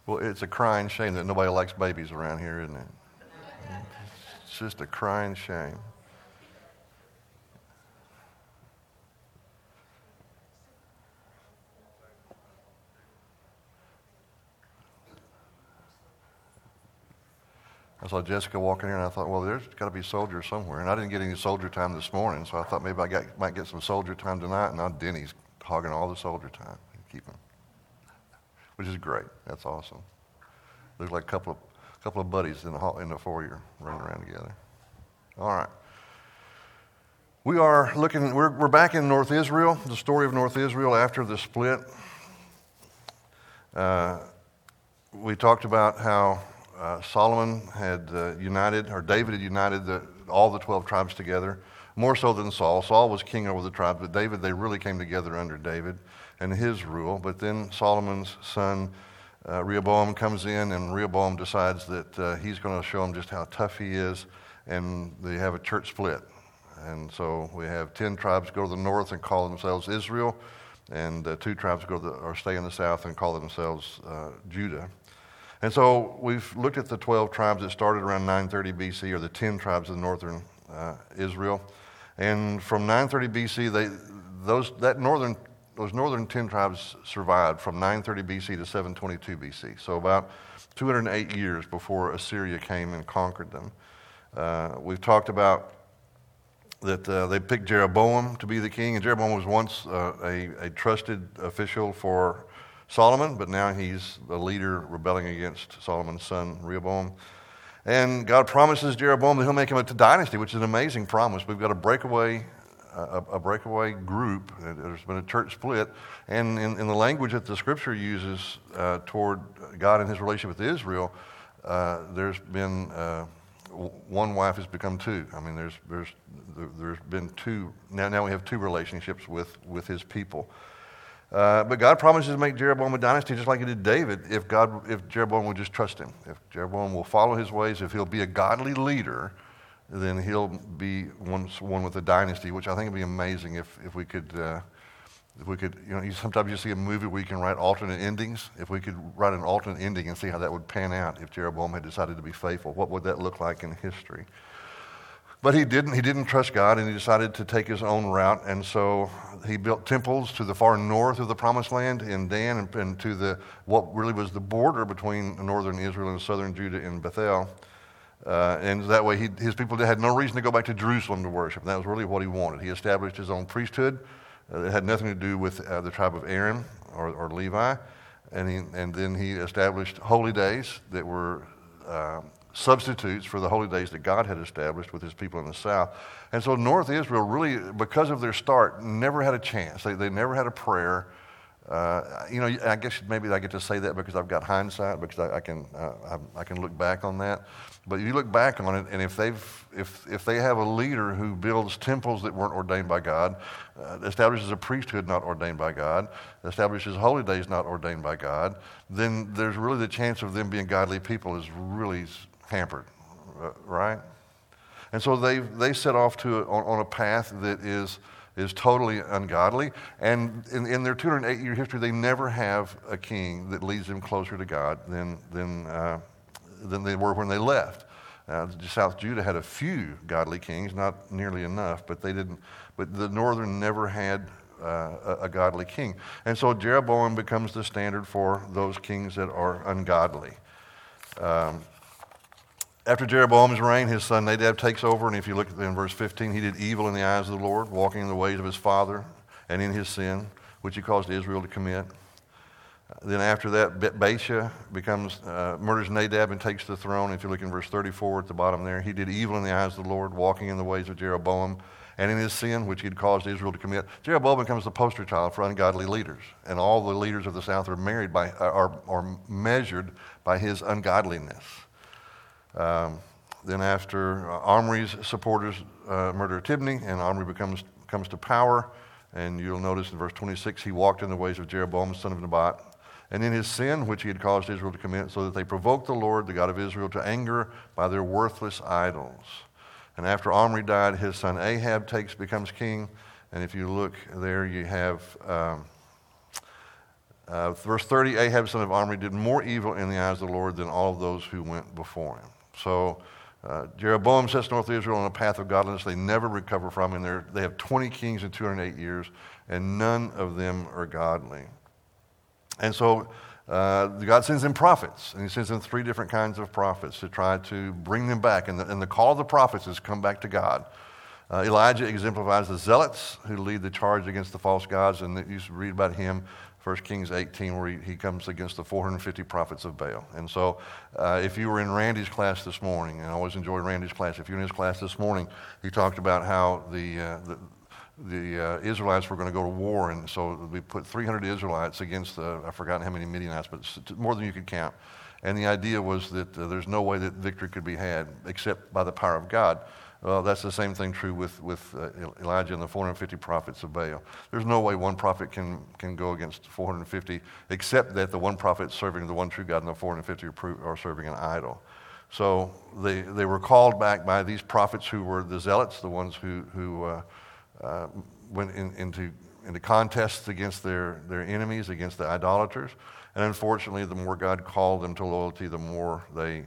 Well, it's a crying shame that nobody likes babies around here, isn't it? It's just a crying shame. I saw Jessica walking here, and I thought, well, there's got to be soldiers somewhere. And I didn't get any soldier time this morning, so I thought maybe might get some soldier time tonight. And now Denny's hogging all the soldier time. Keep him, which is great. That's awesome. There's like a couple of buddies in the foyer running around together. All right. We're back in North Israel, the story of North Israel after the split. We talked about how Solomon had David had united all the 12 tribes together, more so than Saul. Saul was king over the tribes, but they really came together under David and his rule. But then Solomon's son, Rehoboam, comes in, and Rehoboam decides that he's going to show him just how tough he is, and they have a church split. And so we have 10 tribes go to the north and call themselves Israel, and 2 tribes stay in the south and call themselves Judah. And so we've looked at the 12 tribes that started around 930 BC, or the 10 tribes of northern Israel. And from 930 BC, those northern 10 tribes survived from 930 BC to 722 BC. So about 208 years before Assyria came and conquered them. We've talked about that they picked Jeroboam to be the king, and Jeroboam was once a trusted official for Solomon, but now he's the leader rebelling against Solomon's son, Rehoboam. And God promises Jeroboam that he'll make him a dynasty, which is an amazing promise. We've got a breakaway group. There's been a church split. And in the language that the Scripture uses toward God and his relationship with Israel, there's been one wife has become 2. I mean, there's been 2. Now we have 2 relationships with his people. But God promises to make Jeroboam a dynasty just like he did David if Jeroboam would just trust him. If Jeroboam will follow his ways, if he'll be a godly leader, then he'll be one with a dynasty, which I think would be amazing if we could, sometimes you see a movie where you can write alternate endings. If we could write an alternate ending and see how that would pan out if Jeroboam had decided to be faithful, what would that look like in history? But he didn't trust God, and he decided to take his own route, and so he built temples to the far north of the Promised Land in Dan, and to what really was the border between northern Israel and southern Judah in Bethel. And that way his people had no reason to go back to Jerusalem to worship. And that was really what he wanted. He established his own priesthood. It had nothing to do with the tribe of Aaron or Levi. And then he established holy days that were substitutes for the holy days that God had established with his people in the south. And so North Israel really, because of their start, never had a chance. They never had a prayer. I guess maybe I get to say that because I've got hindsight, because I can look back on that. But you look back on it, and if they have a leader who builds temples that weren't ordained by God, establishes a priesthood not ordained by God, establishes holy days not ordained by God, then there's really the chance of them being godly people is really hampered, right? And so they set off on a path that is totally ungodly. And in their 208-year history, they never have a king that leads them closer to God than they were when they left. South Judah had a few godly kings, not nearly enough, but they didn't. But the northern never had a godly king, and so Jeroboam becomes the standard for those kings that are ungodly. After Jeroboam's reign, his son Nadab takes over, and if you look in verse 15, he did evil in the eyes of the Lord, walking in the ways of his father and in his sin, which he caused Israel to commit. Then after that, Baasha murders Nadab and takes the throne. If you look in verse 34 at the bottom there, he did evil in the eyes of the Lord, walking in the ways of Jeroboam and in his sin, which he had caused Israel to commit. Jeroboam becomes the poster child for ungodly leaders, and all the leaders of the south are measured by his ungodliness. Then after Omri's supporters murder Tibni, and Omri comes to power, and you'll notice in verse 26, he walked in the ways of Jeroboam, son of Nebat, and in his sin, which he had caused Israel to commit, so that they provoked the Lord, the God of Israel, to anger by their worthless idols. And after Omri died, his son Ahab becomes king. And if you look there, you have Verse 30, Ahab, son of Omri, did more evil in the eyes of the Lord than all of those who went before him. So Jeroboam sets North Israel on a path of godliness they never recover from, and they have 20 kings in 208 years, and none of them are godly. And so God sends in prophets, and he sends in 3 different kinds of prophets to try to bring them back. And the call of the prophets is come back to God. Elijah exemplifies the zealots who lead the charge against the false gods, and you should read about him, 1 Kings 18, where he comes against the 450 prophets of Baal. And so if you were in Randy's class this morning, and I always enjoy Randy's class, if you're in his class this morning, he talked about how the Israelites were going to go to war, and so we put 300 Israelites against I've forgotten how many Midianites, but more than you could count. And the idea was that there's no way that victory could be had except by the power of God. Well, that's the same thing true with Elijah and the 450 prophets of Baal. There's no way one prophet can go against 450 except that the one prophet serving the one true God and the 450 are serving an idol. So they were called back by these prophets who were the zealots, the ones who went into contests against their enemies, against the idolaters. And unfortunately, the more God called them to loyalty, the more they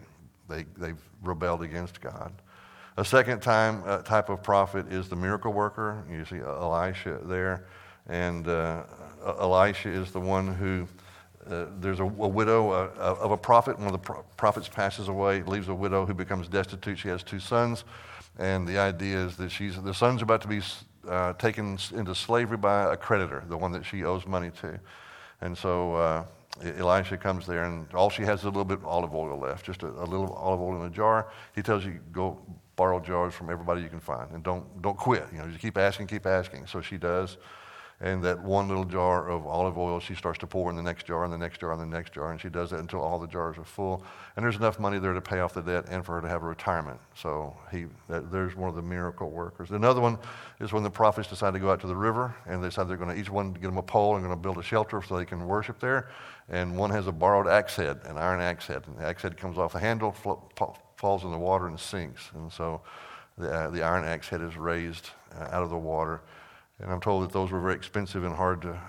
rebelled against God. A second type of prophet is the miracle worker. You see Elisha there. And Elisha is the one who, there's a widow of a prophet. One of the prophets passes away, leaves a widow who becomes destitute. She has 2 sons. And the idea is that the son's about to be taken into slavery by a creditor, the one that she owes money to. And so Elisha comes there, and all she has is a little bit of olive oil left, just a little olive oil in a jar. He tells you, go borrow jars from everybody you can find, and don't quit. Just keep asking. So she does, and that one little jar of olive oil, she starts to pour in the next jar, and the next jar, and the next jar, and she does that until all the jars are full. And there's enough money there to pay off the debt and for her to have a retirement. So there's one of the miracle workers. Another one is when the prophets decide to go out to the river, and they decide they're going to each one get them a pole and going to build a shelter so they can worship there. And one has a borrowed axe head, an iron axe head, and the axe head comes off the handle, falls in the water, and sinks. And so the iron axe head is raised out of the water. And I'm told that those were very expensive and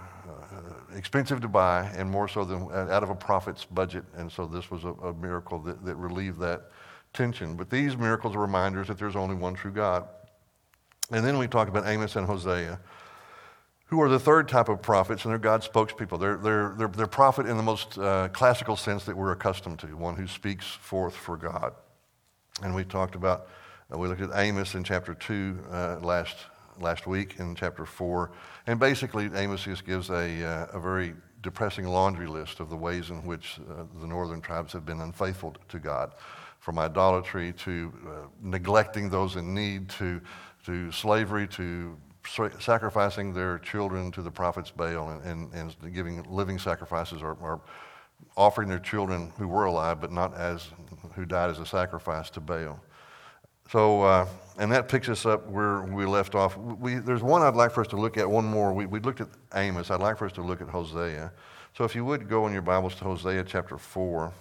expensive to buy, and more so than out of a prophet's budget. And so this was a miracle that relieved that tension. But these miracles are reminders that there's only one true God. And then we talk about Amos and Hosea, who are the third type of prophets, and they're God's spokespeople. They're prophet in the most classical sense that we're accustomed to, one who speaks forth for God. And we talked about, we looked at Amos in chapter 2 last week, in chapter 4. And basically, Amos just gives a very depressing laundry list of the ways in which the northern tribes have been unfaithful to God, from idolatry to neglecting those in need to slavery to sacrificing their children to the prophets Baal and giving living sacrifices or offering their children who were alive but not who died as a sacrifice to Baal. So, and that picks us up where we left off. There's one I'd like for us to look at, one more. We looked at Amos. I'd like for us to look at Hosea. So if you would go in your Bibles to Hosea chapter 4.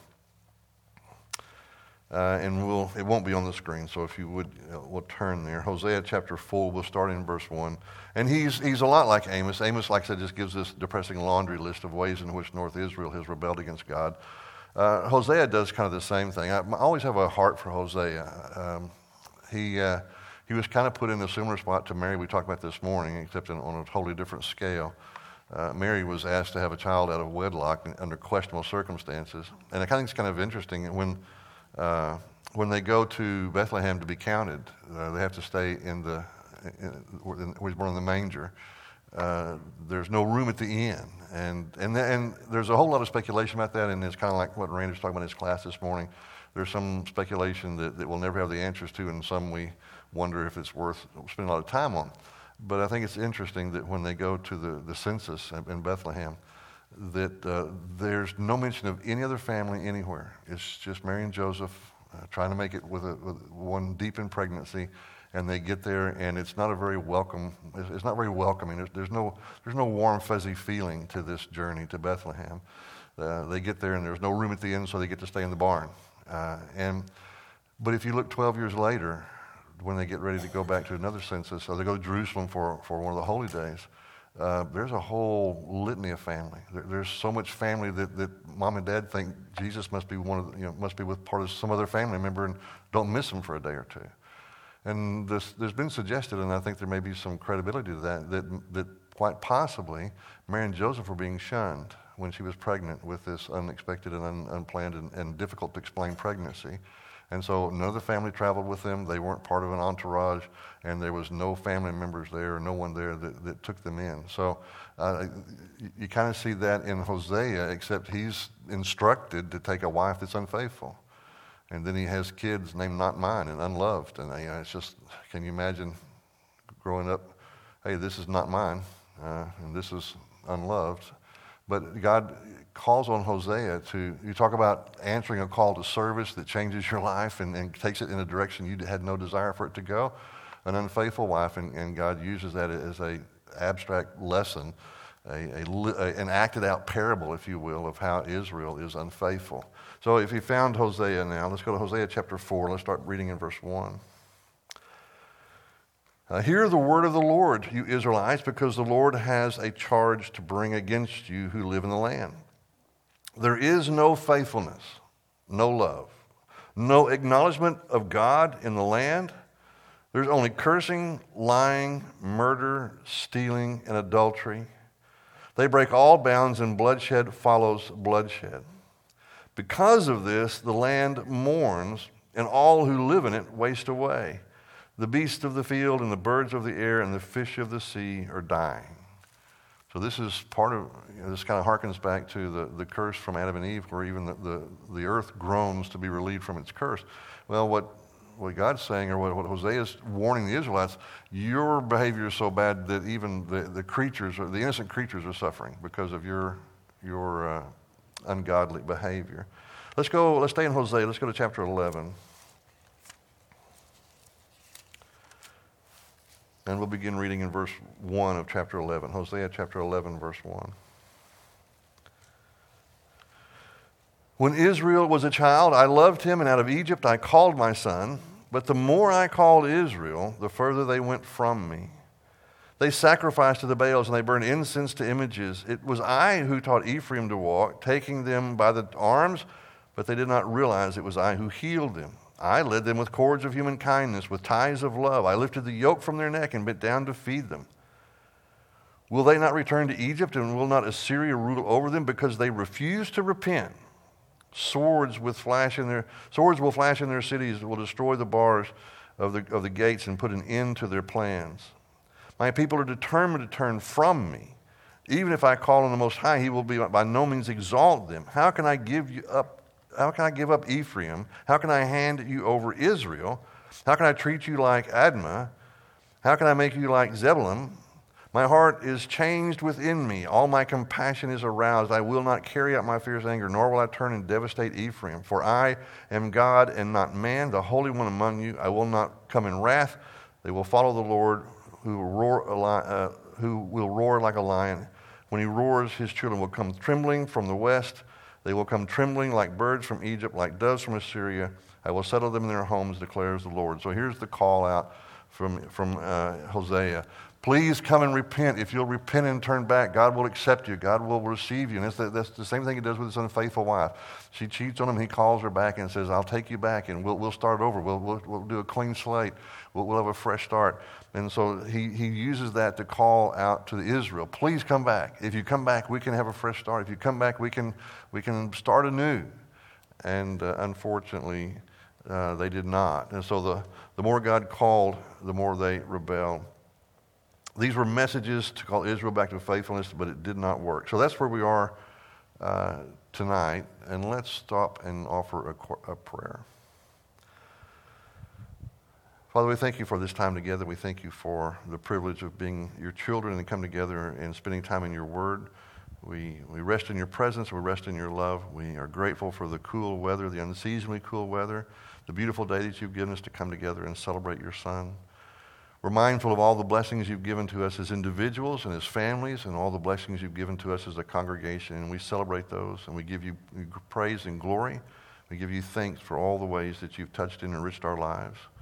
And it won't be on the screen, so if you would, we'll turn there. Hosea chapter 4, we'll start in verse 1. And he's a lot like Amos. Amos, like I said, just gives this depressing laundry list of ways in which North Israel has rebelled against God. Hosea does kind of the same thing. I always have a heart for Hosea. He was kind of put in a similar spot to Mary we talked about this morning, except on a totally different scale. Mary was asked to have a child out of wedlock under questionable circumstances. And I think it's kind of interesting when they go to Bethlehem to be counted, they have to stay where he's born in the manger. There's no room at the inn, and there's a whole lot of speculation about that, and it's kind of like what Randy was talking about in his class this morning. There's some speculation that we'll never have the answers to, and some we wonder if it's worth spending a lot of time on. But I think it's interesting that when they go to the census in Bethlehem, that there's no mention of any other family anywhere. It's just Mary and Joseph trying to make it with one deep in pregnancy, and they get there, and it's not very welcoming. There's no warm, fuzzy feeling to this journey to Bethlehem. They get there, and there's no room at the inn, so they get to stay in the barn. But if you look 12 years later, when they get ready to go back to another census, or they go to Jerusalem for one of the holy days, there's a whole litany of family. There's so much family that mom and dad think Jesus must be must be with part of some other family member, and don't miss him for a day or two. And there's been suggested, and I think there may be some credibility to that quite possibly Mary and Joseph were being shunned when she was pregnant with this unexpected and unplanned and difficult to explain pregnancy. And so none of the family traveled with them. They weren't part of an entourage, and there was no family members there, or no one there that took them in. So you kind of see that in Hosea, except he's instructed to take a wife that's unfaithful. And then he has kids named Not Mine and Unloved. And it's just, can you imagine growing up, hey, this is not mine, and this is unloved. But God calls on Hosea you talk about answering a call to service that changes your life and takes it in a direction you had no desire for it to go. An unfaithful wife, and God uses that as a abstract lesson, an acted out parable, if you will, of how Israel is unfaithful. So if you found Hosea now, let's go to Hosea chapter 4. Let's start reading in verse 1. Hear the word of the Lord, you Israelites, because the Lord has a charge to bring against you who live in the land. There is no faithfulness, no love, no acknowledgement of God in the land. There's only cursing, lying, murder, stealing, and adultery. They break all bounds, and bloodshed follows bloodshed. Because of this, the land mourns, and all who live in it waste away. The beasts of the field and the birds of the air and the fish of the sea are dying. So this is part of, this kind of harkens back to the curse from Adam and Eve, where even the earth groans to be relieved from its curse. Well, what God's saying, or what Hosea is warning the Israelites, your behavior is so bad that even the creatures, or the innocent creatures, are suffering because of your ungodly behavior. Let's stay in Hosea. Let's go to chapter 11. And we'll begin reading in verse 1 of chapter 11. Hosea chapter 11, verse 1. When Israel was a child, I loved him, and out of Egypt I called my son. But the more I called Israel, the further they went from me. They sacrificed to the Baals, and they burned incense to images. It was I who taught Ephraim to walk, taking them by the arms, but they did not realize it was I who healed them. I led them with cords of human kindness, with ties of love. I lifted the yoke from their neck and bent down to feed them. Will they not return to Egypt, and will not Assyria rule over them? Because they refuse to repent. Swords will flash in their cities, will destroy the bars of the gates and put an end to their plans. My people are determined to turn from me. Even if I call on the Most High, he will by no means exalt them. How can I give up Ephraim? How can I hand you over Israel? How can I treat you like Admah? How can I make you like Zebulun? My heart is changed within me. All my compassion is aroused. I will not carry out my fierce anger, nor will I turn and devastate Ephraim. For I am God and not man, the Holy One among you. I will not come in wrath. They will follow the Lord, who will roar like a lion. When he roars, his children will come trembling from the west. They will come trembling like birds from Egypt, like doves from Assyria. I will settle them in their homes, declares the Lord. So here's the call out from Hosea. Please come and repent. If you'll repent and turn back, God will accept you. God will receive you. And that's the same thing he does with his unfaithful wife. She cheats on him. He calls her back and says, I'll take you back, and we'll start over. We'll do a clean slate. We'll have a fresh start. And so he uses that to call out to Israel. Please come back. If you come back, we can have a fresh start. If you come back, we can start anew. And unfortunately, they did not. And so the more God called, the more they rebelled. These were messages to call Israel back to faithfulness, but it did not work. So that's where we are tonight. And let's stop and offer a prayer. Father, we thank you for this time together. We thank you for the privilege of being your children and come together and spending time in your word. We rest in your presence. We rest in your love. We are grateful for the cool weather, the unseasonably cool weather, the beautiful day that you've given us to come together and celebrate your Son. We're mindful of all the blessings you've given to us as individuals and as families, and all the blessings you've given to us as a congregation, and we celebrate those, and we give you praise and glory. We give you thanks for all the ways that you've touched and enriched our lives.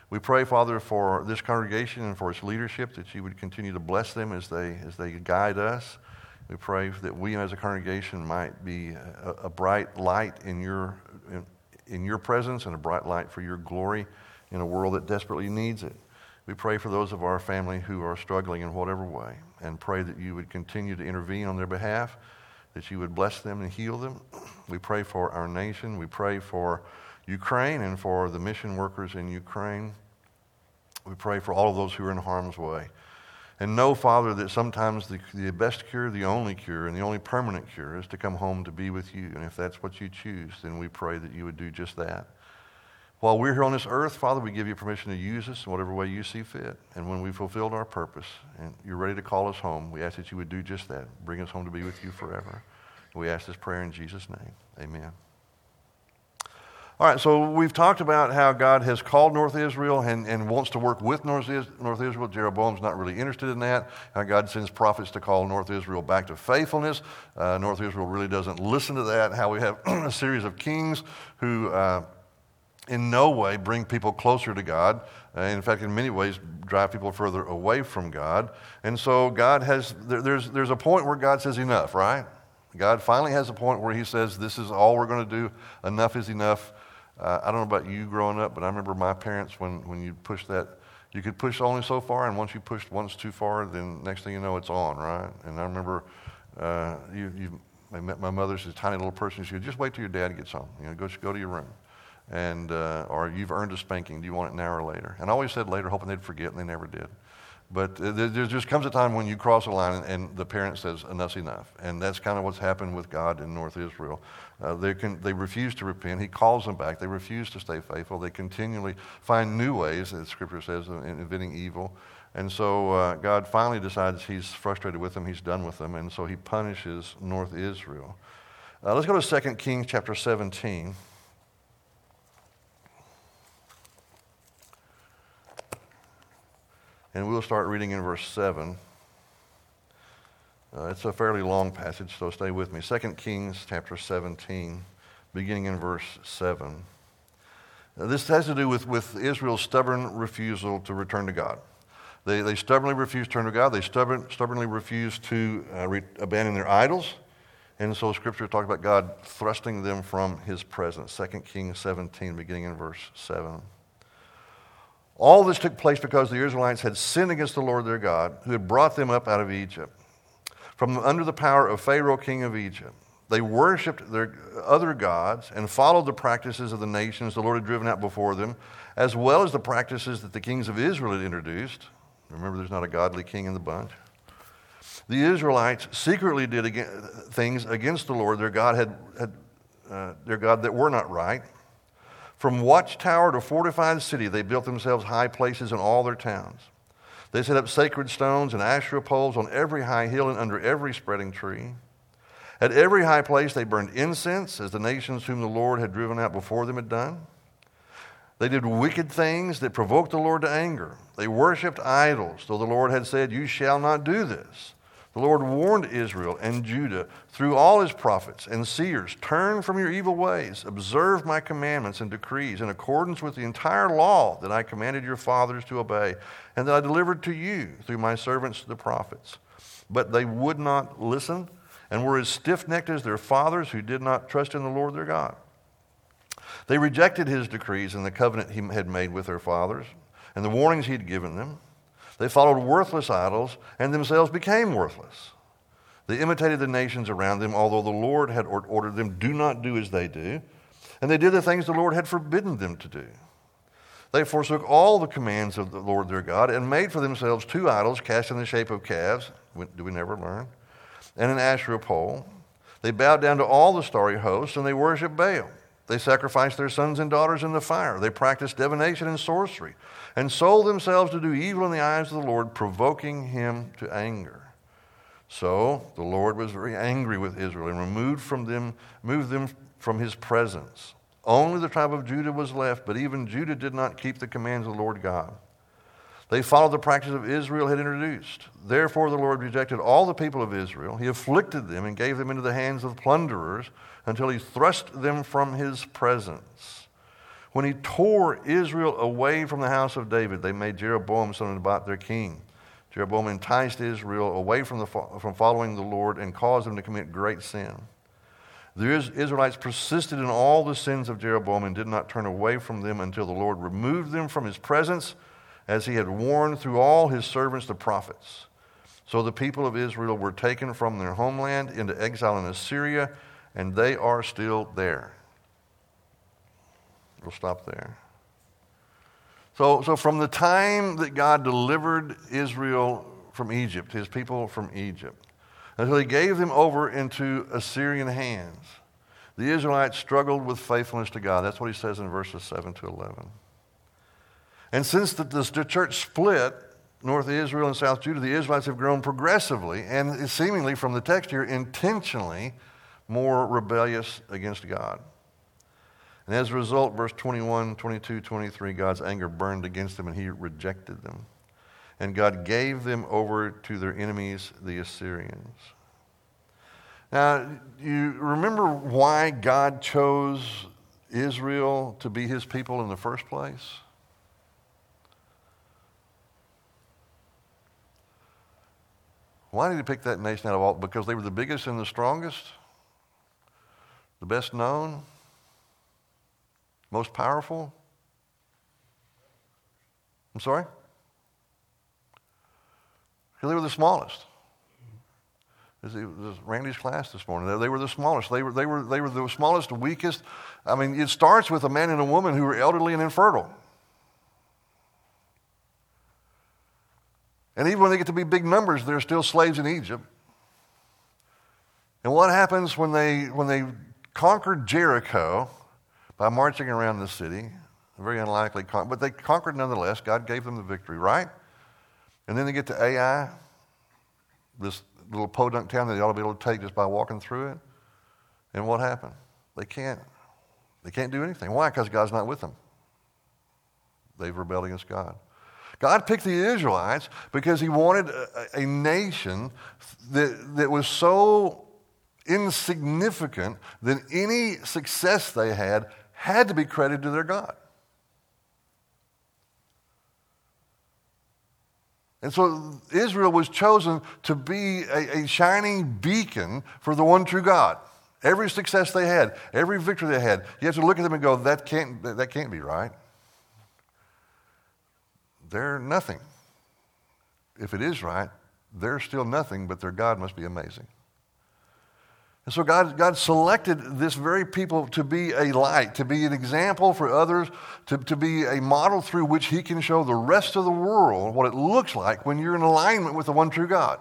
We pray, Father, for this congregation and for its leadership, that you would continue to bless them as they guide us. We pray that we as a congregation might be a bright light in your presence and a bright light for your glory in a world that desperately needs it. We pray for those of our family who are struggling in whatever way, and pray that you would continue to intervene on their behalf, that you would bless them and heal them. We pray for our nation. We pray for Ukraine and for the mission workers in Ukraine. We pray for all of those who are in harm's way. And know, Father, that sometimes the best cure, the only cure, and the only permanent cure is to come home to be with you. And if that's what you choose, then we pray that you would do just that. While we're here on this earth, Father, we give you permission to use us in whatever way you see fit. And when we've fulfilled our purpose and you're ready to call us home, we ask that you would do just that. Bring us home to be with you forever. We ask this prayer in Jesus' name. Amen. All right, so we've talked about how God has called North Israel and wants to work with North Israel. Jeroboam's not really interested in that. How God sends prophets to call North Israel back to faithfulness. North Israel really doesn't listen to that. How we have a series of kings who in no way bring people closer to God. In fact, in many ways, drive people further away from God. And so God has, there's a point where God says enough, right? God finally has a point where he says, this is all we're going to do. Enough is enough. I don't know about you growing up, but I remember my parents when you push that, you could push only so far, and once you pushed once too far, then next thing you know, it's on, right? And I remember I met my mother. She's a tiny little person. She said, just wait till your dad gets home. Go to your room. And or you've earned a spanking. Do you want it now or later? And I always said later, hoping they'd forget, and they never did. But there just comes a time when you cross a line and the parent says, enough's enough. And that's kind of what's happened with God in North Israel. They refuse to repent. He calls them back. They refuse to stay faithful. They continually find new ways, as Scripture says, in inventing evil. And so God finally decides he's frustrated with them. He's done with them. And so he punishes North Israel. Let's go to 2 Kings chapter 17. And we'll start reading in verse 7. It's a fairly long passage, so stay with me. 2 Kings chapter 17, beginning in verse 7. This has to do with Israel's stubborn refusal to return to God. They stubbornly refuse to turn to God. They stubbornly refuse to abandon their idols. And so Scripture talks about God thrusting them from his presence. 2 Kings 17, beginning in verse 7. All this took place because the Israelites had sinned against the Lord their God, who had brought them up out of Egypt, from under the power of Pharaoh, king of Egypt. They worshipped their other gods and followed the practices of the nations the Lord had driven out before them, as well as the practices that the kings of Israel had introduced. Remember, there's not a godly king in the bunch. The Israelites secretly did things against the Lord their God, their God that were not right. From watchtower to fortified city, they built themselves high places in all their towns. They set up sacred stones and Asherah poles on every high hill and under every spreading tree. At every high place they burned incense, as the nations whom the Lord had driven out before them had done. They did wicked things that provoked the Lord to anger. They worshipped idols, though the Lord had said, you shall not do this. The Lord warned Israel and Judah through all his prophets and seers, turn from your evil ways, observe my commandments and decrees in accordance with the entire law that I commanded your fathers to obey and that I delivered to you through my servants the prophets. But they would not listen and were as stiff-necked as their fathers who did not trust in the Lord their God. They rejected his decrees and the covenant he had made with their fathers and the warnings he had given them. They followed worthless idols and themselves became worthless. They imitated the nations around them, although the Lord had ordered them, do not do as they do. And they did the things the Lord had forbidden them to do. They forsook all the commands of the Lord their God and made for themselves two idols cast in the shape of calves. Do we never learn? And an Asherah pole. They bowed down to all the starry hosts and they worshiped Baal. They sacrificed their sons and daughters in the fire. They practiced divination and sorcery and sold themselves to do evil in the eyes of the Lord, provoking him to anger. So the Lord was very angry with Israel and moved them from his presence. Only the tribe of Judah was left, but even Judah did not keep the commands of the Lord God. They followed the practice of Israel had introduced. Therefore the Lord rejected all the people of Israel. He afflicted them and gave them into the hands of plunderers until he thrust them from his presence. When he tore Israel away from the house of David, they made Jeroboam son of Nebat their king. Jeroboam enticed Israel away from following the Lord and caused them to commit great sin. The Israelites persisted in all the sins of Jeroboam and did not turn away from them until the Lord removed them from his presence, as he had warned through all his servants the prophets. So the people of Israel were taken from their homeland into exile in Assyria, and they are still there. We'll stop there. So from the time that God delivered Israel from Egypt, his people from Egypt, until he gave them over into Assyrian hands, the Israelites struggled with faithfulness to God. That's what he says in verses 7 to 11. And since the church split, North Israel and South Judah, the Israelites have grown progressively and seemingly from the text here intentionally more rebellious against God. And as a result, verse 21, 22, 23, God's anger burned against them and he rejected them. And God gave them over to their enemies, the Assyrians. Now, you remember why God chose Israel to be his people in the first place? Why did he pick that nation out of all? Because they were the biggest and the strongest, the best known, most powerful? I'm sorry? Because they were the smallest. It was Randy's class this morning. They were the smallest. They were the smallest, weakest. I mean, it starts with a man and a woman who were elderly and infertile. And even when they get to be big numbers, they're still slaves in Egypt. And what happens when they conquered Jericho by marching around the city? Very unlikely, but they conquered nonetheless. God gave them the victory, right? And then they get to Ai, this little podunk town that they ought to be able to take just by walking through it. And what happened? They can't do anything. Why? Because God's not with them. They've rebelled against God. God picked the Israelites because he wanted a nation that was so insignificant that any success they had to be credited to their God. And so Israel was chosen to be a shining beacon for the one true God. Every success they had, every victory they had, you have to look at them and go, that can't be right. They're nothing. If it is right, they're still nothing, but their God must be amazing. And so God selected this very people to be a light, to be an example for others, to be a model through which he can show the rest of the world what it looks like when you're in alignment with the one true God.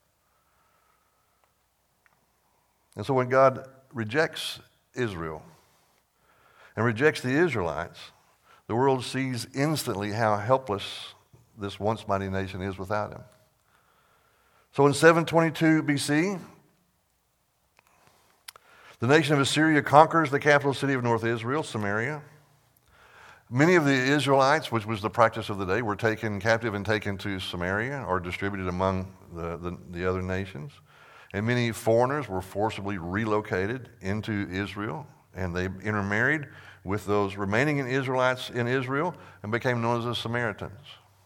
And so when God rejects Israel and rejects the Israelites, the world sees instantly how helpless this once mighty nation is without him. So in 722 BC, the nation of Assyria conquers the capital city of North Israel, Samaria. Many of the Israelites, which was the practice of the day, were taken captive and taken to Samaria or distributed among the other nations. And many foreigners were forcibly relocated into Israel, and they intermarried with those remaining Israelites in Israel and became known as the Samaritans.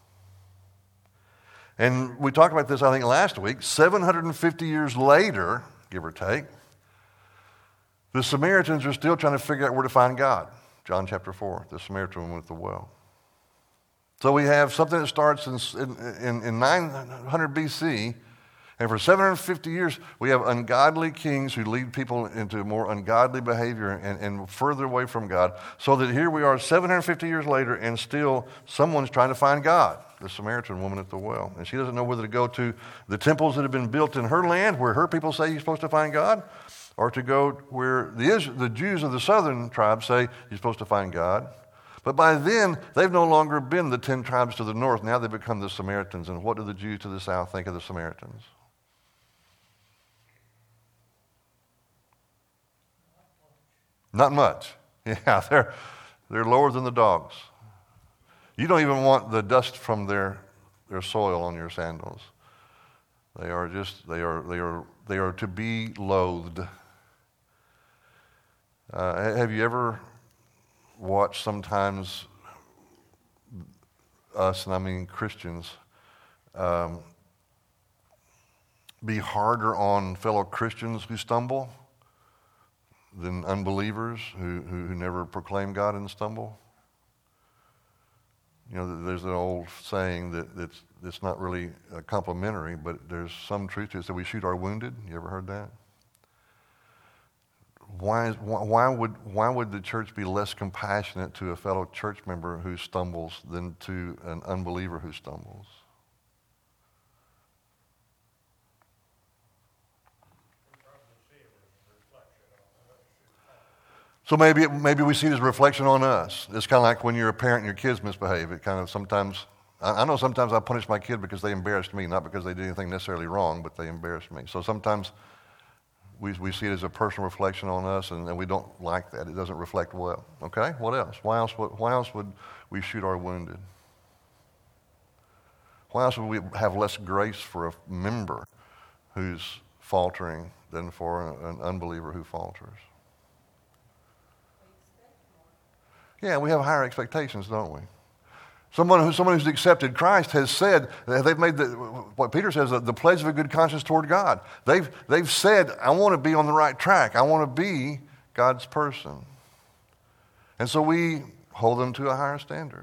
And we talked about this, I think, last week. 750 years later, give or take, the Samaritans are still trying to figure out where to find God. John chapter 4, the Samaritan woman at the well. So we have something that starts in 900 BC, and for 750 years, we have ungodly kings who lead people into more ungodly behavior and further away from God, so that here we are 750 years later, and still someone's trying to find God, the Samaritan woman at the well. And she doesn't know whether to go to the temples that have been built in her land, where her people say you're supposed to find God, or to go where the Jews of the southern tribes say you're supposed to find God. But by then, they've no longer been the 10 tribes to the north. Now they've become the Samaritans. And what do the Jews to the south think of the Samaritans? Not much. Yeah, they're lower than the dogs. You don't even want the dust from their soil on your sandals. They are to be loathed. Have you ever watch sometimes us, and I mean Christians, be harder on fellow Christians who stumble than unbelievers who never proclaim God and stumble. You know, there's an old saying that it's not really complimentary, but there's some truth to it. So we shoot our wounded. You ever heard that? Why would the church be less compassionate to a fellow church member who stumbles than to an unbeliever who stumbles? So maybe we see it as a reflection on us. It's kind of like when you're a parent and your kids misbehave. It kind of sometimes, I know sometimes I punish my kid because they embarrassed me, not because they did anything necessarily wrong, but they embarrassed me. So sometimes we see it as a personal reflection on us, and we don't like that. It doesn't reflect well. Okay, what else? Why else would we shoot our wounded? Why else would we have less grace for a member who's faltering than for an unbeliever who falters? Yeah, we have higher expectations, don't we? Someone who's accepted Christ has said, they've made what Peter says, the pledge of a good conscience toward God. They've said, I want to be on the right track. I want to be God's person. And so we hold them to a higher standard.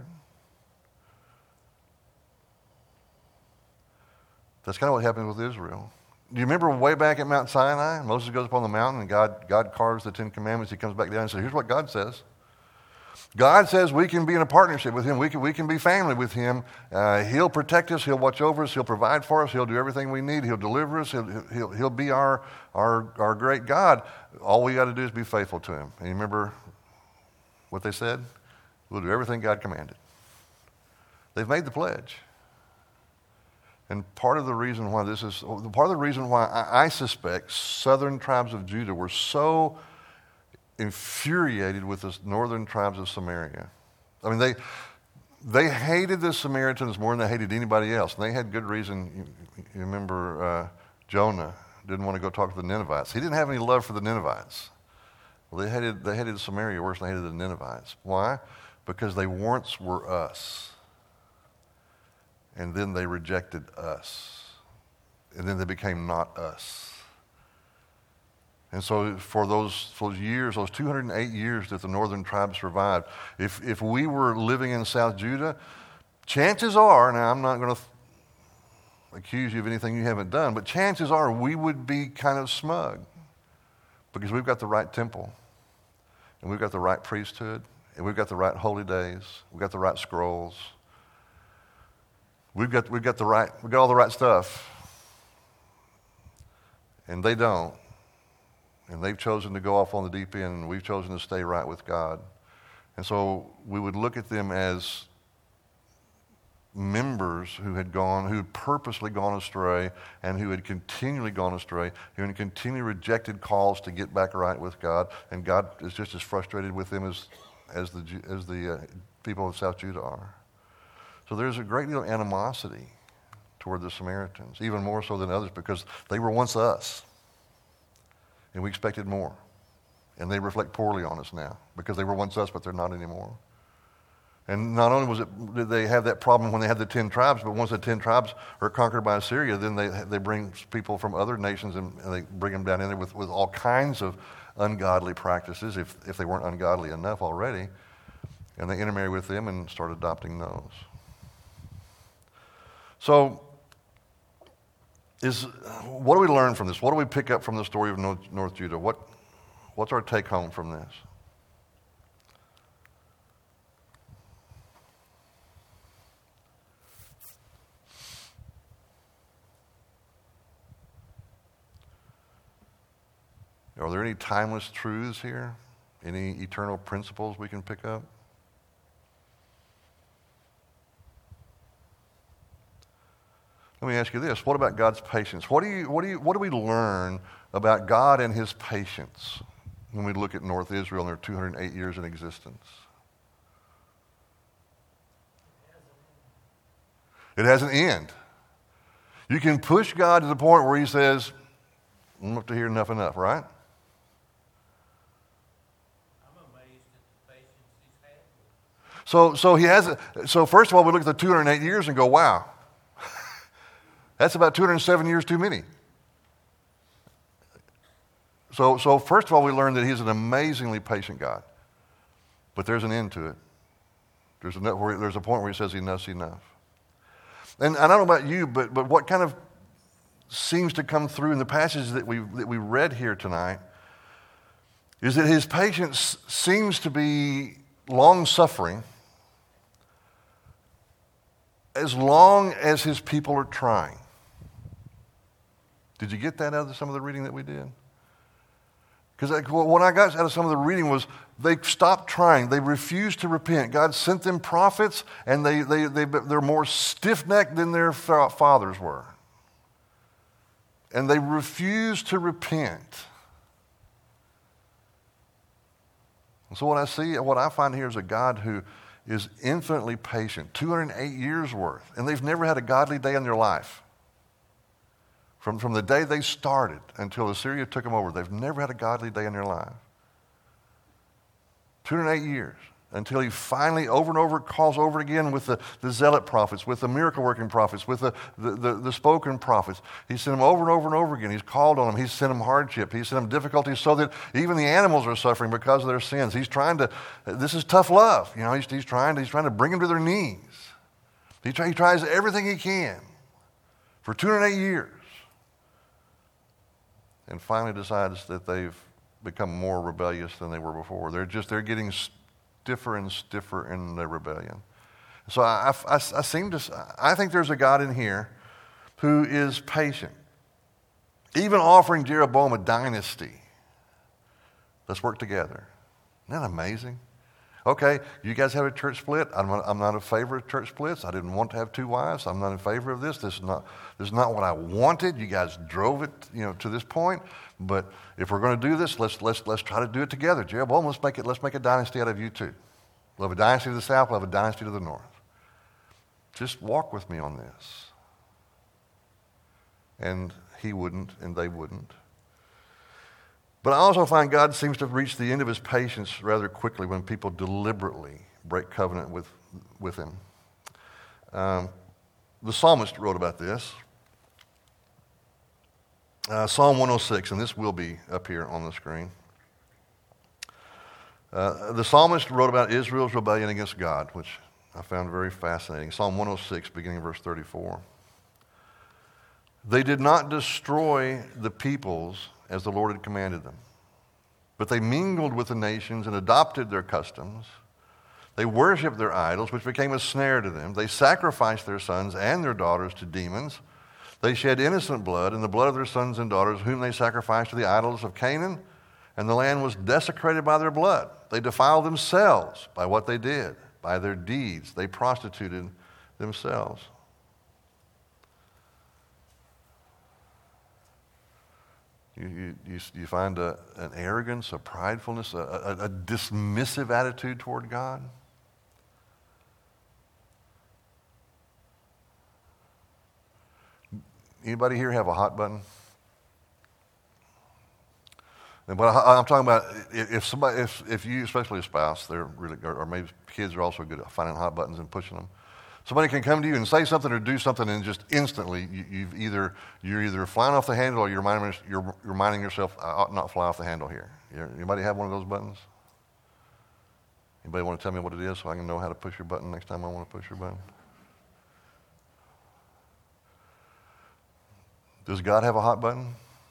That's kind of what happened with Israel. Do you remember way back at Mount Sinai? Moses goes up on the mountain and God carves the Ten Commandments. He comes back down and says, here's what God says. God says we can be in a partnership with him. We can be family with him. He'll protect us. He'll watch over us. He'll provide for us. He'll do everything we need. He'll deliver us. He'll be our great God. All we got to do is be faithful to him. And you remember what they said? We'll do everything God commanded. They've made the pledge. And part of the reason why I suspect southern tribes of Judah were so infuriated with the northern tribes of Samaria. I mean, they hated the Samaritans more than they hated anybody else. And they had good reason. You remember Jonah didn't want to go talk to the Ninevites. He didn't have any love for the Ninevites. Well, they hated Samaria worse than they hated the Ninevites. Why? Because they once were us. And then they rejected us. And then they became not us. And so for those years, those 208 years that the northern tribes survived, if we were living in South Judah, chances are, now I'm not going to accuse you of anything you haven't done, but chances are we would be kind of smug because we've got the right temple, and we've got the right priesthood, and we've got the right holy days, we've got the right scrolls, we've got all the right stuff, and they don't. And they've chosen to go off on the deep end, and we've chosen to stay right with God. And so we would look at them as members who had purposely gone astray, and who had continually gone astray, who had continually rejected calls to get back right with God. And God is just as frustrated with them as the people of South Judah are. So there's a great deal of animosity toward the Samaritans, even more so than others, because they were once us. And we expected more. And they reflect poorly on us now because they were once us, but they're not anymore. And not only did they have that problem when they had the 10 tribes, but once the 10 tribes are conquered by Assyria, then they bring people from other nations and they bring them down in there with all kinds of ungodly practices, if they weren't ungodly enough already. And they intermarry with them and start adopting those. So, what do we learn from this? What do we pick up from the story of North Judah? What's our take home from this? Are there any timeless truths here? Any eternal principles we can pick up? Let me ask you this. What about God's patience? What do we learn about God and his patience when we look at North Israel and their 208 years in existence? It has an end. You can push God to the point where he says, I'm up to here, enough, right? I'm amazed at the patience he's had So first of all, we look at the 208 years and go, wow, that's about 207 years too many. So first of all, we learn that he's an amazingly patient God. But there's an end to it. There's a point where he says enough's enough. And I don't know about you, but what kind of seems to come through in the passages that we read here tonight is that his patience seems to be long-suffering as long as his people are trying. Did you get that out of some of the reading that we did? Because what I got out of some of the reading was they stopped trying. They refused to repent. God sent them prophets, and they're more stiff-necked than their fathers were. And they refused to repent. And so what I find here is a God who is infinitely patient, 208 years worth, and they've never had a godly day in their life. From the day they started until Assyria took them over, they've never had a godly day in their life. 208 years, until he finally over and over calls over again with the zealot prophets, with the miracle-working prophets, with the spoken prophets. He sent them over and over and over again. He's called on them. He's sent them hardship. He's sent them difficulties so that even the animals are suffering because of their sins. He's trying to, this is tough love. You know, he's trying to bring them to their knees. He tries everything he can for 208 years. And finally decides that they've become more rebellious than they were before. They're getting stiffer and stiffer in their rebellion. So I think there's a God in here who is patient, even offering Jeroboam a dynasty. Let's work together. Isn't that amazing? Okay, you guys have a church split. I'm not in favor of church splits. I didn't want to have two wives. I'm not in favor of this. This is not what I wanted. You guys drove it, to this point. But if we're going to do this, let's try to do it together. Jeroboam, let's make a dynasty out of you two. We'll have a dynasty to the south. We'll have a dynasty to the north. Just walk with me on this. And he wouldn't, and they wouldn't. But I also find God seems to reach the end of his patience rather quickly when people deliberately break covenant with him. The psalmist wrote about this. Psalm 106, and this will be up here on the screen. The psalmist wrote about Israel's rebellion against God, which I found very fascinating. Psalm 106, beginning of verse 34. They did not destroy the peoples as the Lord had commanded them, but they mingled with the nations and adopted their customs. They worshipped their idols, which became a snare to them. They sacrificed their sons and their daughters to demons. They shed innocent blood, and the blood of their sons and daughters, whom they sacrificed to the idols of Canaan, and the land was desecrated by their blood. They defiled themselves by what they did. By their deeds, they prostituted themselves. You find an arrogance, a pridefulness, a dismissive attitude toward God. Anybody here have a hot button? But I'm talking about if you, especially a spouse, they're really, or maybe kids are also good at finding hot buttons and pushing them. Somebody can come to you and say something or do something, and just instantly you're either flying off the handle or you're reminding yourself, I ought not fly off the handle here. Anybody have one of those buttons? Anybody want to tell me what it is so I can know how to push your button next time I want to push your button? Does God have a hot button?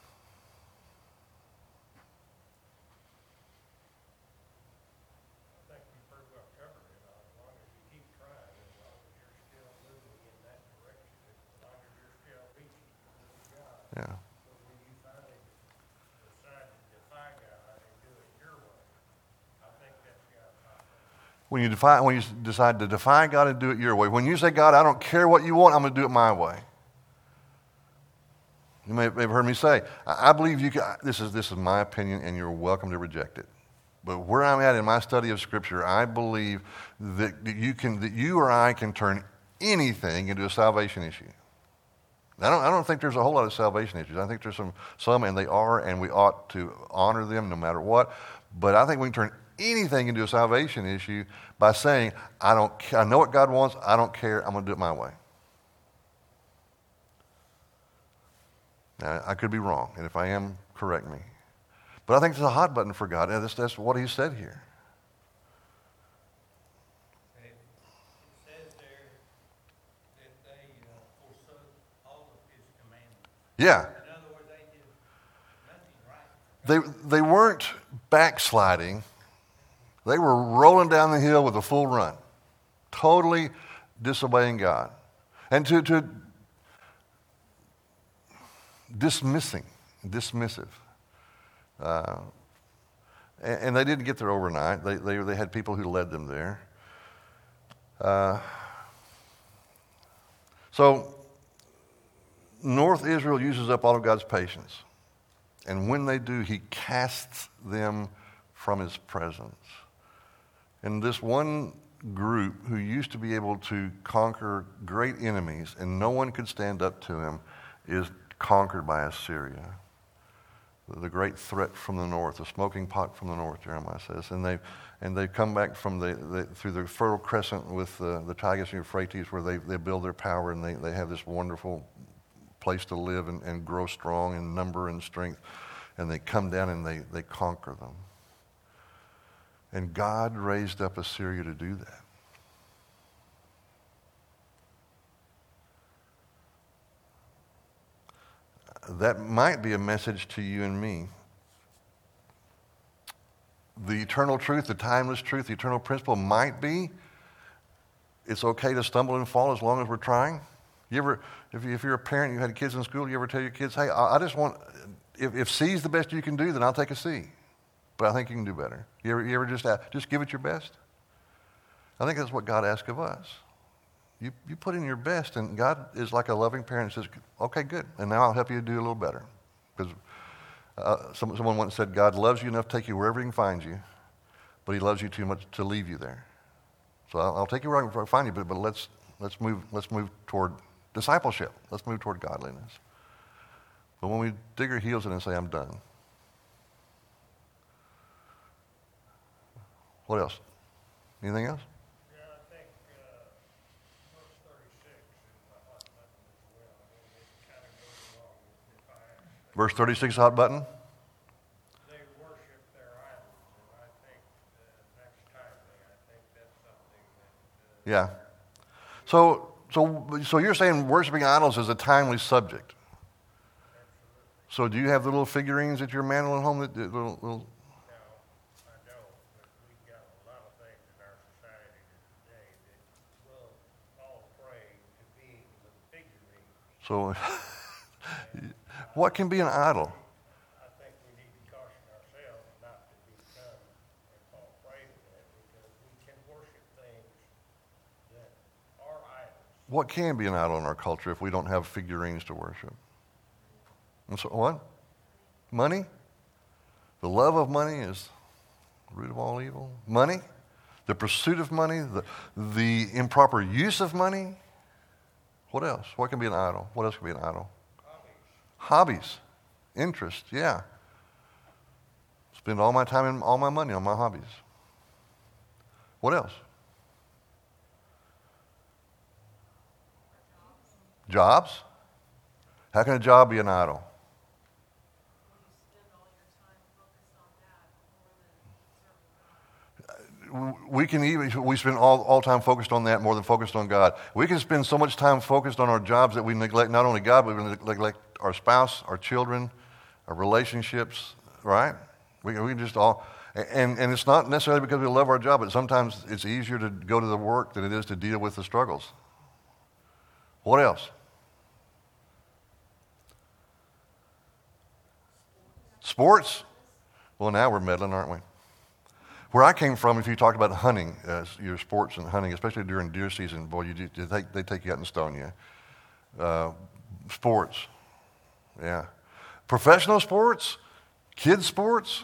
Yeah. When you decide to defy God and do it your way, when you say, God, I don't care what you want, I'm going to do it my way. You may have heard me say, I believe you can. This is my opinion, and you're welcome to reject it. But where I'm at in my study of Scripture, I believe that you or I can turn anything into a salvation issue. I don't think there's a whole lot of salvation issues. I think there's some, and they are, and we ought to honor them no matter what. But I think we can turn anything into a salvation issue by saying, I know what God wants, I don't care, I'm going to do it my way. Now, I could be wrong, and if I am, correct me. But I think it's a hot button for God, and that's what he said here. It says there that they forsook all of his commandments. Yeah. In other words, they did nothing right. They weren't backsliding. They were rolling down the hill with a full run, totally disobeying God. And to dismissive. And they didn't get there overnight. They had people who led them there. So North Israel uses up all of God's patience. And when they do, he casts them from his presence. And this one group who used to be able to conquer great enemies and no one could stand up to him is conquered by Assyria. The great threat from the north, the smoking pot from the north, Jeremiah says. And they've come back from through the Fertile Crescent with the Tigris and Euphrates, where they build their power and they have this wonderful place to live and grow strong in number and strength. And they come down and they conquer them. And God raised up Assyria to do that. That might be a message to you and me. The eternal truth, the timeless truth, the eternal principle might be it's okay to stumble and fall as long as we're trying. You ever, if you're a parent, you had kids in school, you ever tell your kids, hey, I just want, if C is the best you can do, then I'll take a C. But I think you can do better. You ever just give it your best? I think that's what God asks of us. You put in your best, and God is like a loving parent and says, okay, good, and now I'll help you do a little better. Because someone once said, God loves you enough to take you wherever he can find you, but he loves you too much to leave you there. So I'll take you where I can find you, but let's move toward discipleship. Let's move toward godliness. But when we dig our heels in and say, I'm done. What else? Anything else? Verse 36, hot button. They worship their idols, and I think next time I think that's something that... Yeah. So you're saying worshiping idols is a timely subject. So do you have the little figurines at your mantle at home? No, I don't, but we've got a lot of things in our society today that will all pray to beings with figurines. So what can be an idol? I think we need to caution ourselves not to become and fall prey to that, because we can worship things that are idols. What can be an idol in our culture if we don't have figurines to worship? And so what? Money? The love of money is the root of all evil. Money? The pursuit of money? The improper use of money? What else? What can be an idol? What else can be an idol? Hobbies. Interest, yeah. Spend all my time and all my money on my hobbies. What else? Jobs? How can a job be an idol? We spend all time focused on that more than focused on God. We can spend so much time focused on our jobs that we neglect not only God, but we neglect our spouse, our children, our relationships, right? We can just all, and it's not necessarily because we love our job, but sometimes it's easier to go to the work than it is to deal with the struggles. What else? Sports? Well, now we're meddling, aren't we? Where I came from, if you talked about hunting, your sports and hunting, especially during deer season, boy, they take you out and stone you. Sports, yeah. Professional sports, kids' sports.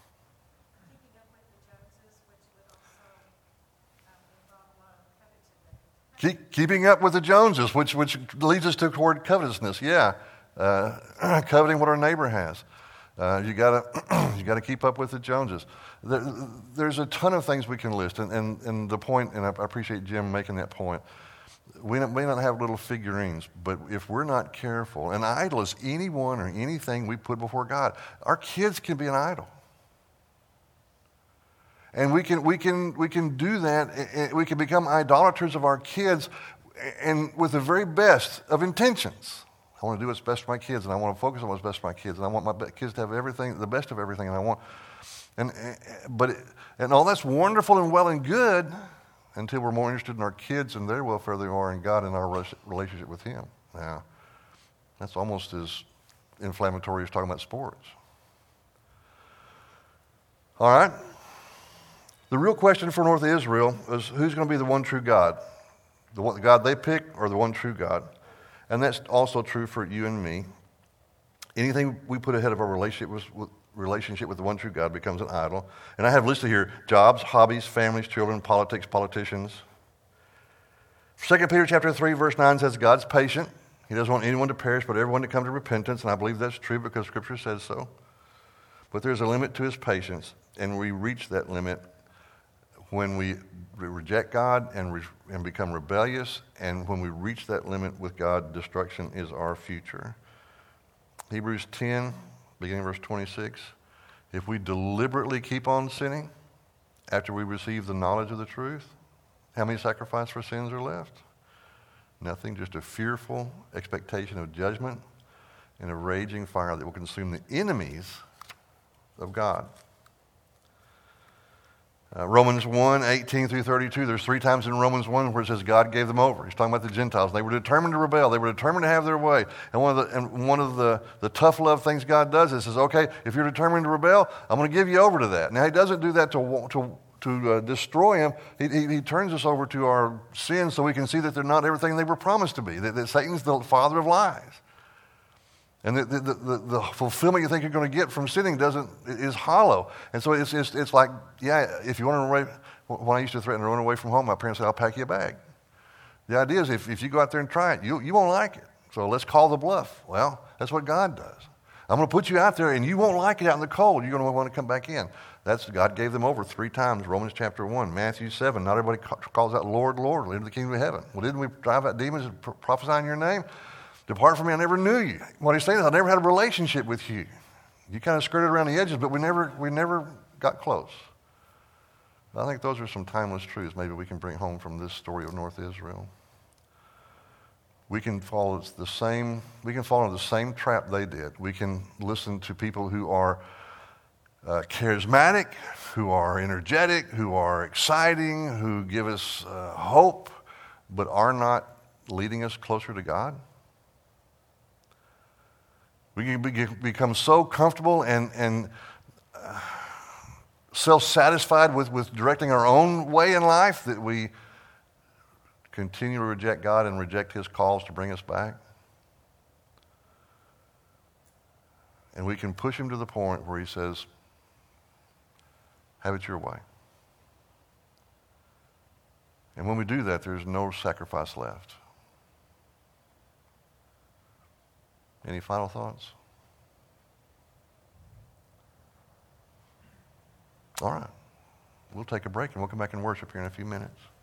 Keeping up with the Joneses, which leads us toward covetousness, yeah. Coveting what our neighbor has. You gotta keep up with the Joneses. There's a ton of things we can list, and the point, and I appreciate Jim making that point. We may not have little figurines, but if we're not careful, an idol is anyone or anything we put before God. Our kids can be an idol. And we can do that. We can become idolaters of our kids, and with the very best of intentions. I want to do what's best for my kids, and I want to focus on what's best for my kids, and I want my kids to have everything, the best of everything, and I want, and all that's wonderful and well and good, until we're more interested in our kids and their welfare than we are in God and our relationship with Him. Now, that's almost as inflammatory as talking about sports. All right. The real question for North Israel is, who's going to be the one true God? The God they pick, or the one true God? And that's also true for you and me. Anything we put ahead of our relationship with the one true God becomes an idol. And I have listed here jobs, hobbies, families, children, politics, politicians. 2 Peter chapter 3, verse 9 says God's patient. He doesn't want anyone to perish, but everyone to come to repentance. And I believe that's true because Scripture says so. But there's a limit to His patience, and we reach that limit when we reject God and become rebellious, and when we reach that limit with God, destruction is our future. Hebrews 10, beginning verse 26, if we deliberately keep on sinning after we receive the knowledge of the truth, how many sacrifices for sins are left? Nothing, just a fearful expectation of judgment and a raging fire that will consume the enemies of God. Romans 1, 18 through 32, there's 3 times in Romans 1 where it says God gave them over. He's talking about the Gentiles. They were determined to rebel. They were determined to have their way. And one of the tough love things God does is says, okay, if you're determined to rebel, I'm going to give you over to that. Now, He doesn't do that to destroy them. He turns us over to our sins so we can see that they're not everything they were promised to be, that Satan's the father of lies. And the fulfillment you think you're going to get from sinning is hollow. And so it's like, yeah, if you want to run away, when I used to threaten to run away from home, my parents said, I'll pack you a bag. The idea is if you go out there and try it, you won't like it. So let's call the bluff. Well, that's what God does. I'm going to put you out there, and you won't like it out in the cold. You're going to want to come back in. God gave them over 3 times, Romans chapter 1, Matthew 7. Not everybody calls out Lord, Lord, into the kingdom of heaven. Well, didn't we drive out demons and prophesy in your name? Depart from me, I never knew you. What He's saying is, I never had a relationship with you. You kind of skirted around the edges, but we never got close. I think those are some timeless truths maybe we can bring home from this story of North Israel. We can fall into the same trap they did. We can listen to people who are charismatic, who are energetic, who are exciting, who give us hope, but are not leading us closer to God. We can become so comfortable and self-satisfied with directing our own way in life that we continue to reject God and reject His calls to bring us back. And we can push Him to the point where He says, have it your way. And when we do that, there's no sacrifice left. Any final thoughts? All right. We'll take a break and we'll come back and worship here in a few minutes.